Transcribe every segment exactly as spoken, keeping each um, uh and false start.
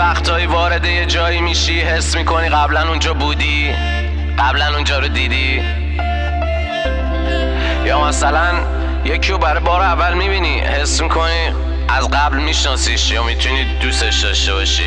وقتایی وارد یه جایی میشی حس میکنی قبلا اونجا بودی، قبلا اونجا رو دیدی. یا مثلا یکی رو برای بار اول میبینی حس میکنی از قبل میشناسیش یا میتونی دوستش داشته باشی.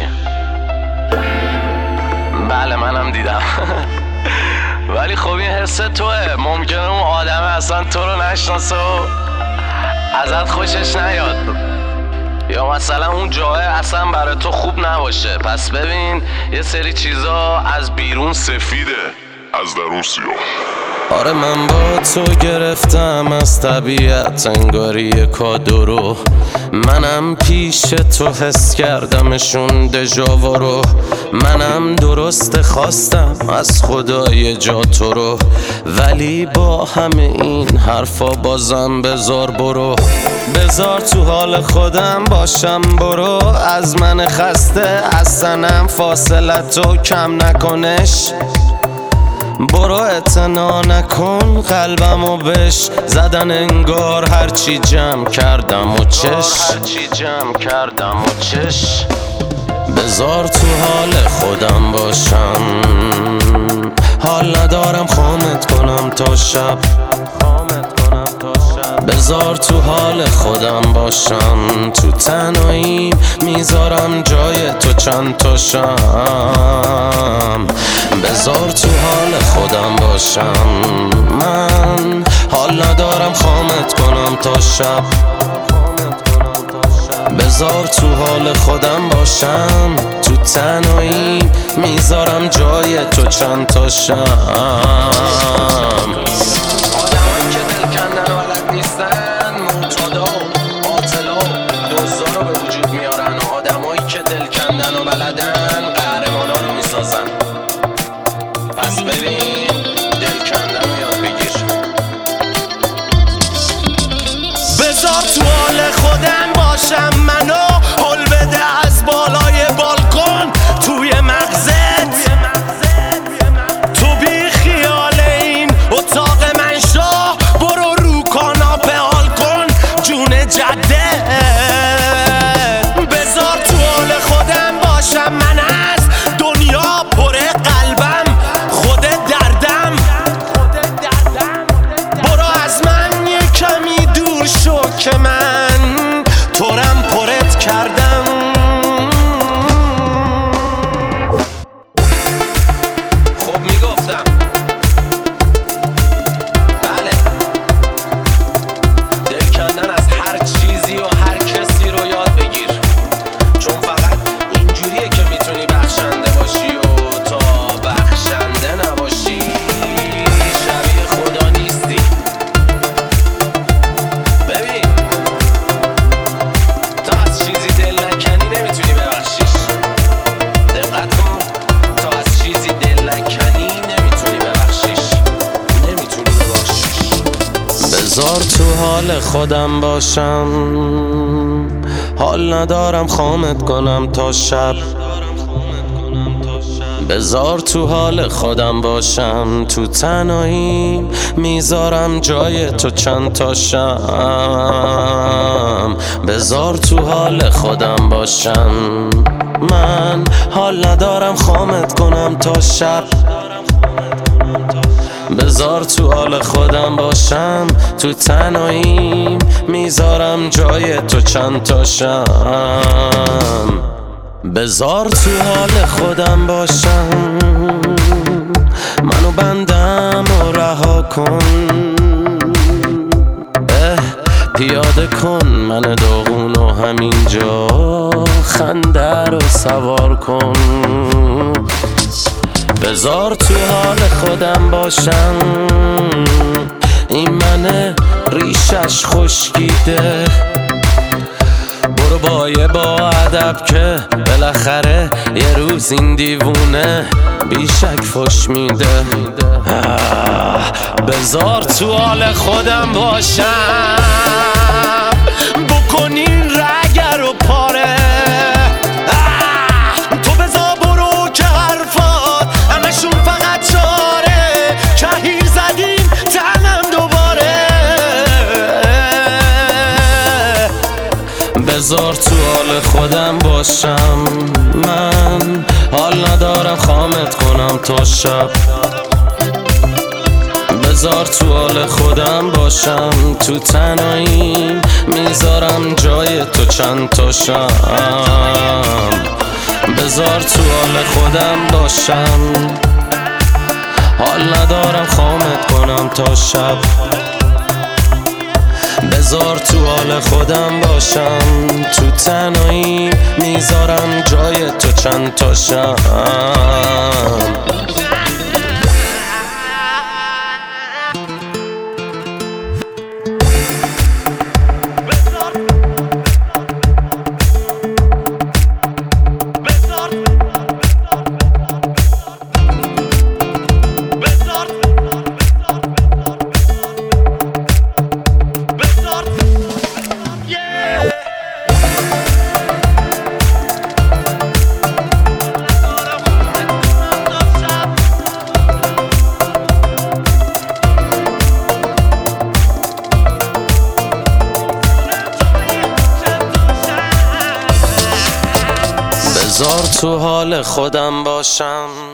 بله منم دیدم. ولی خب این حس توه، ممکنه اون آدم اصلا تو رو نشناسه و ازت خوشش نیاد، یا مثلا اون جاه اصلا برای تو خوب نباشه. پس ببین یه سری چیزا از بیرون سفیده، از درون سیاه. آره من با تو گرفتم از طبیعت انگاری کادو رو، منم پیش تو حس کردمشون دژاوا رو، منم درست خواستم از خدای جا تو رو، ولی با همه این حرفا بازم بذار برو، بذار تو حال خودم باشم برو، از من خسته اصلا فاصلتو کم نکنش، برو اعتنا نکن قلبمو بش زدن انگار هرچی جمع کردم و چش، هرچی جمع کردم و چش، بذار تو حال خودم باشم، حال ندارم خامت کنم تا شب، بذار تو حال خودم باشم، تو تنهاییم میذارم جای تو چند تا شم، بذار تو حال خودم باشم، من حال ندارم خامت کنم تا شب، بذار تو حال خودم باشم، تو تنهاییم میذارم جای تو چند تا شم. پس ببین دل کندن رو یاد بگیر، بذار تو حال خودم باشم، منو حل بده از بالای بالکن توی مغزت، تو بی خیال این اتاق من شو، برو رو کاناپه حال کن جون جده، بذار تو حال خودم باشم، من از دنیا پر قلبم خود دردم، برو از من یه کمی دور شو که من تورم پرت کردم. خب میگفتم بله دل کندن از هر چیزی و هر کسی رو یاد بگیر، چون فقط اینجوریه که میتونی بخشنده باشی و تا بخشنده نباشی شبیه خدا نیستی. ببین تا از چیزی دل نکنی نمیتونی ببخشیش، دقت کن، تا از چیزی دل نکنی نمیتونی ببخشیش، نمیتونی ببخشیش. بذار تو حال خودم باشم، حال ندارم خامت کنم تا شب، بذار تو حال خودم باشم، تو تنهاییم میذارم جای تو چند تا شم، بذار تو حال خودم باشم، من حال ندارم خامت کنم تا شب، بذار تو حال خودم باشم، تو تنهاییم میذارم جای تو چند تا شم، بذار تو حال خودم باشم، منو بندم و رها کن، اه پیاده کن من داغونو همینجا، خنده رو سوار کن، بذار تو حال خودم باشم، این منه ریشش خشکیده، برو با یه با ادب که بالاخره یه روز این دیوونه بیشک فش میده، بذار تو حال خودم باشم، بکنین رگر و پاره، تو بذار برو که حرفات همشون فقط چاره، کهیر زدیم تنم دوباره، بذار تو حال خودم باشم، من حال ندارم خامت کنم تا شب. بذار تو حال خودم باشم، تو تنهاییم میذارم جای تو چند تا شم. بذار تو حال خودم باشم، حال ندارم خامت کنم تا شب. بذار تو حال خودم باشم، تو تنهایی میذارم جای تو چند تا شم. بذار تو حال خودم باشم،